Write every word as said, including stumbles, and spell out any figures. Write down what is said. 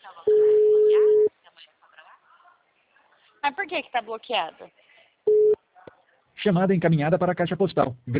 Mas por que que tá bloqueado? Chamada encaminhada para a caixa postal.